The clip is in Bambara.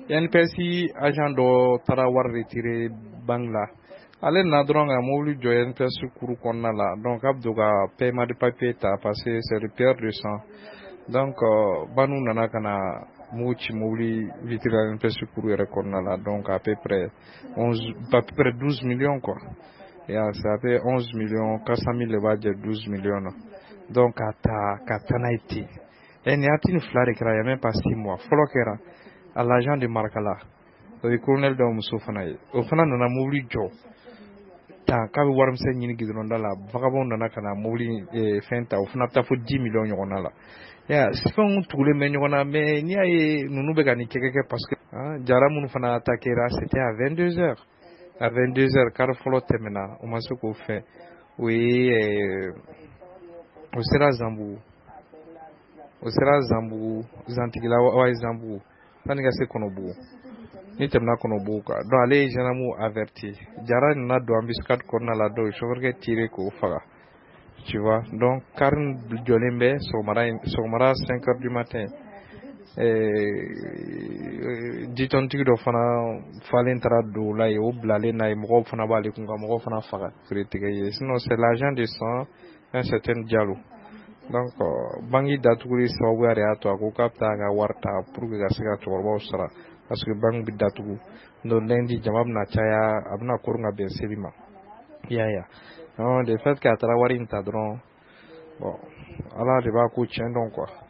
NPS agent dɔ taara wari retiré banque la ale na dɔrɔn ka mobile jɔ NPS kuru kɔnɔna la donc a bɛ don ka paiement de papier ta parce que c'est repère de sang donc banu nana ka na mugu ci mobile vitre la NPS kuru yɛrɛ kɔnɔna la donc à peu près 12 millions quoi et c'est à peu 11 millions 400 000 de b'a jɛ 12 millions na donc ka taa n'a ye ten nin waati ni fila de kɛra il y a même pas 6 mois fɔlɔ kɛra à l'agent de Marcala o ye colonel dɔ muso fana ye o fana nana mobile jɔ k'a bɛ warimisɛn ɲini gidɔrɔnda la vagabond nana ka na mobile fɛn ta o fana bɛ taa fo 10 millions ɲɔgɔnna la fɛnw tugulen bɛ ɲɔgɔn na mais n'i y'a ye ninnu bɛ ka nin kɛ parce que jara minnu fana attaquera c'était à 22h à 22h kari fɔlɔ tɛmɛna o ma se k'o fɛ o ye o sera Zanbugu Zantigila wa Zanbugu sani ka se Kɔnɔbugu ni tɛmɛna Kɔnɔbugu kan donc ale ye gendarme averti jara nana don embuscade kɔnɔna la donc chauffeur kɛ tiré k'o faga tu vois donc car jɔlen bɛ sɔgɔmada 5h du matin jitɔntigi dɔ fana falen taara don la ye o bilalen n'a ye mɔgɔw fana b'ale kun ka mɔgɔw fana faga feretigɛ ye sinon c'est l'agent de sang un certain Diallo donc banque datuguli sababuya de y'a to a ko k'a bɛ taa ka wari ta pour que ka se ka cɛkɔrɔbaw sara parce que banque bɛ datugu donc lundi jama bɛna caya a bɛna koron ka bɛn seli ma i y'a ye de fait que a taara wari in ta dɔrɔn bon ala de b'a ko tiɲɛ dɔn quoi